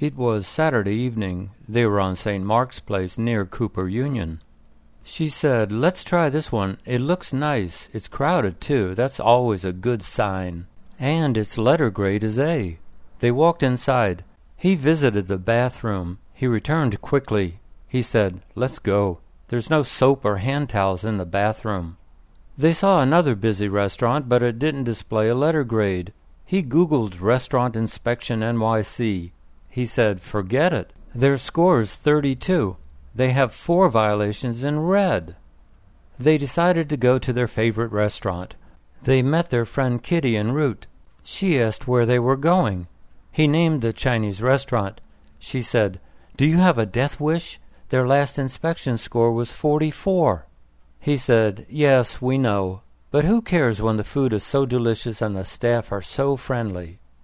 It was Saturday evening. They were on St. Mark's Place near Cooper Union. She said, "Let's try this one. It looks nice. It's crowded, too. That's always a good sign. And its letter grade is A." They walked inside. He visited the bathroom. He returned quickly. He said, "Let's go. There's no soap or hand towels in the bathroom." They saw another busy restaurant, but it didn't display a letter grade. He Googled Restaurant Inspection NYC. He said, "Forget it. Their score is 32. They have 4 violations in red." They decided to go to their favorite restaurant. They met their friend Kitty en route. She asked where they were going. He named the Chinese restaurant. She said, "Do you have a death wish? Their last inspection score was 44. He said, "Yes, we know. But who cares when the food is so delicious and the staff are so friendly?"